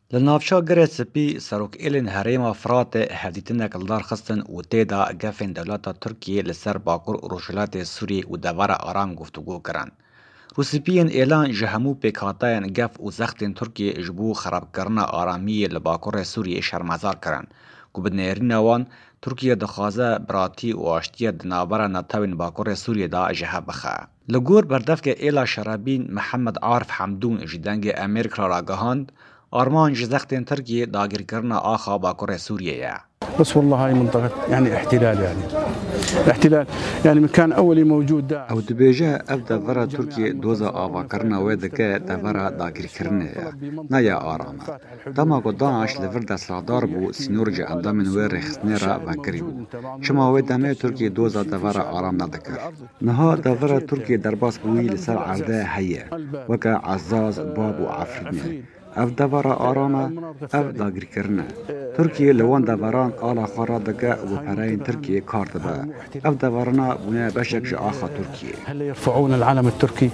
لنافشا گره سپی سروک ایلین هریما فرات هدیتنک لدار خستن و تیدا گفین دولتا ترکیه لسر باکور روشلات سوری و دوار آرام گفتگو کرن. روسپیین اعلان جهمو پیکاتاین گف و زختین ترکیه جبو خراب کرنا آرامی لباکور سوریه شرمزار کرن. گوبنیرین وان ترکیه دخوازه براتی و آشتیه دنابرا نتاوین باکور سوریه دا جهه بخه. لگور بردفک ایلا شرابین محمد عارف حمدون جدنگ امریکا را گهاند آرمان جزختين تركيا داغر كرنا آخا باكور سوريا. بس والله هاي منطقة يعني احتلال يعني مكان أولي موجود داعش. أو دبيجة أبدا فرا تركيا دوزا آبا كرنا ويدكا دفرا داغر كرنا نايا آراما. تما قد داعش لفرد سلادار بو سنورجا أندامن وير خسنيرا بانكريبو. شما ويدامي تركيا دوزا دفرا آرام ندكر. نها دفرا تركيا درباس بوي لسر عرده هيا وكا عزاز بابو عفريني. اف دورا آراما اف داگر کرنه ترکیه لوان دوران آلا خارادگه و پراین ترکیه کارت با اف دورنا بنا بشک جاخا ترکیه هل يرفعون العلم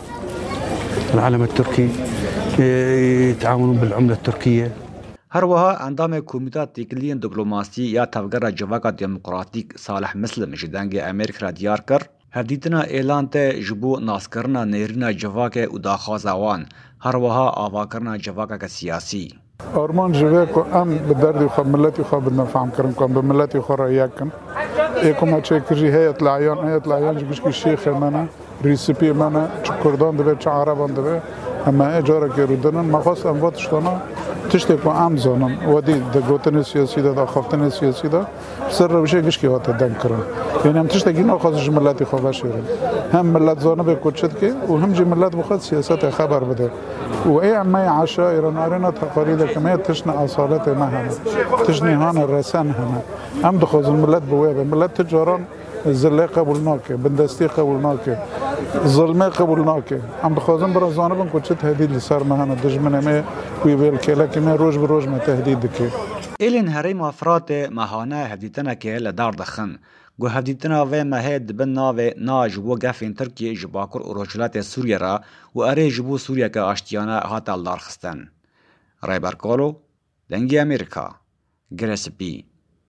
التركي يتعاونون بالعملة التركية هروها اندام کومیته تیکلین دیپلماسی یا تفگر جواکا دموکراتیک صالح مسلم جدنگ امریکا دیار کر هدیتنا اعلان ته جبو ناسکرنا نیرینا جواکه و داخوازوان هروها آواکرنا جواکه سیاسی آرمان جواکو ام بدردی خواب ملتی خواب بدنا فهم کرن کن به ملتی خور رایکن ایکو ما چه کجی هیت لعیان جگوش که شیخ منه ریسیپی منه چه کردان دبه چه عربان دبه اما اجاره که رو دنن ما خواست امواتش دانا تشتی که ام زانن ودی دگوتن سیاسی دا خوافتن سیاسی دا سر روشه گشکی هات دن کرن یعنی هم تشتی که نخواستش ملتی خوابه شیرن هم ملت زانه به کچت که و هم جی ملت بخواد سیاست خبر بده و ای اما عشا ایران آرنا تقاریده که ما تشنه اصالت ما همه تشنه هان رسن همه هم دخواست ملت بویبه ملت تجاران زله قبول ناکه بندستی قبول ناکه ظلمه قبول ناکه هم بخوازم برای زانبم که چه تهدید لسر مهانه دجمنه می ویبیل که لکه می روش بروش می تهدید که ایلین هریم افراد مهانه هدیتنا که لدار دخن گو هدیتنا و مهد بن ناو ناج و گفین ترکیه جباکر اوروچلات سوریه را و اره جبو سوریه که آشتیانه هاتال دار خستن رای برکالو دنگی امریکا گرسپی